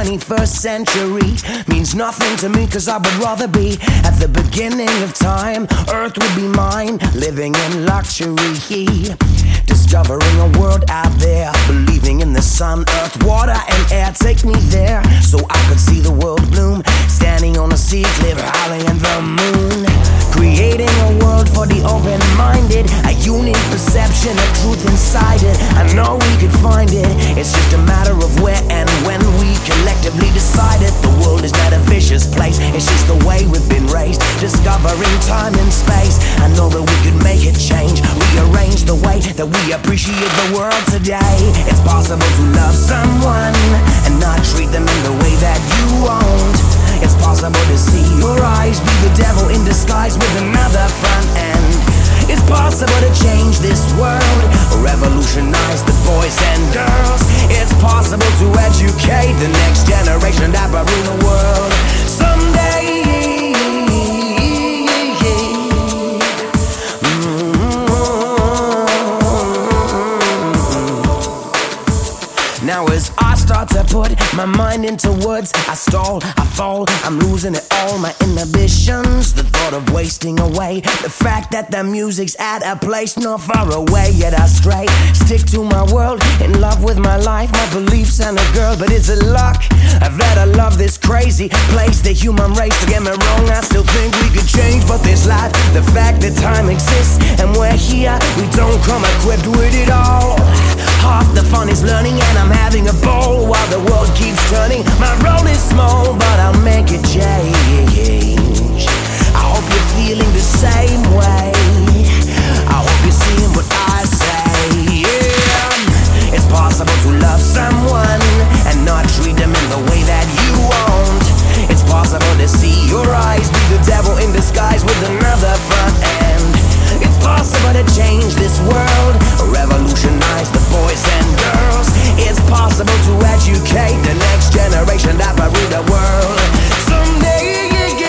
21st century means nothing to me, cause I would rather be at the beginning of time. Earth would be mine, living in luxury, discovering a world out there, believing in the sun, earth, water and air. Take me there so I could see the world bloom, standing on a sea cliff, howling at the moon, creating a world for the open-minded, a unique perception of truth inside it. I know we could find it, it's just a matter of where and when we collectively decide it. The world is not a vicious place, it's just the way we've been raised, discovering time and space. I know that we could make it change, rearrange the way that we appreciate the world today. It's possible to love someone and not treat them in the way that you won't. It's possible to see your eyes be the devil in disguise with another front end. It's possible to change this world, revolutionize the boys and girls. It's possible to educate the next generation that will rule the world someday. Now as I start to put my mind into words, I stall, I fall, I'm losing it all, my inhibitions, the thought of wasting away, the fact that the music's at a place not far away. Yet I stray, stick to my world, in love with my life, my beliefs and a girl. But is it luck that I love this crazy place, the human race? Don't get me wrong, I still think we could change, but this life, the fact that time exists and we're here, we don't come equipped with it all. Half the fun is learning and I'm having a ball while the world keeps turning. My role is small, but I'll make it change. I hope you're feeling the same way. I hope you're seeing what I say. Yeah. It's possible to love someone and not treat them in the way that you won't. It's possible to see your eyes be the devil in disguise with another front end. It's possible to change this world, revolutionize the boys and girls. It's possible to educate the next generation that will rule the world someday.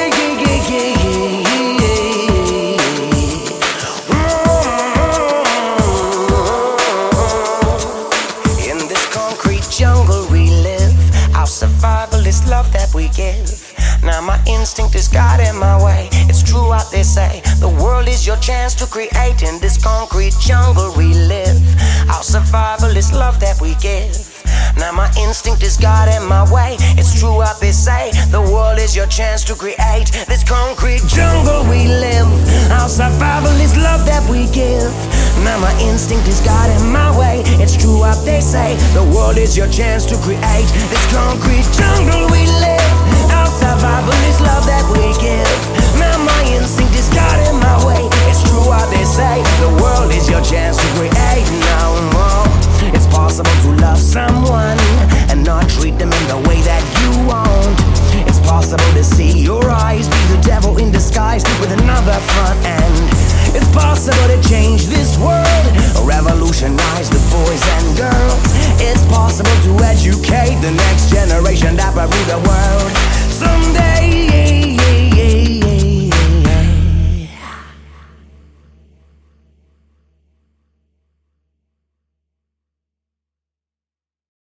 In this concrete jungle we live, our survival is love that we give. Now my instinct is guiding my way. It's true what they say, the world is your chance to create. In this concrete jungle we live, our survival is love that we give. Now my instinct is guiding my way. It's true what they say, the world is your chance to create. This concrete jungle we live, our survival is love that we give. Now my instinct is guiding my way. It's true what they say, the world is your chance to create. This concrete jungle we live, our survival is love that we give. Now my instinct is guiding my way. It's true what they say, the world is your chance to create. Now it's possible to love someone and not treat them in the way that you won't. It's possible to see your eyes be the devil in disguise with another front end. It's possible to change this world, revolutionize the boys and girls. It's possible to educate the next generation that will rule the world someday.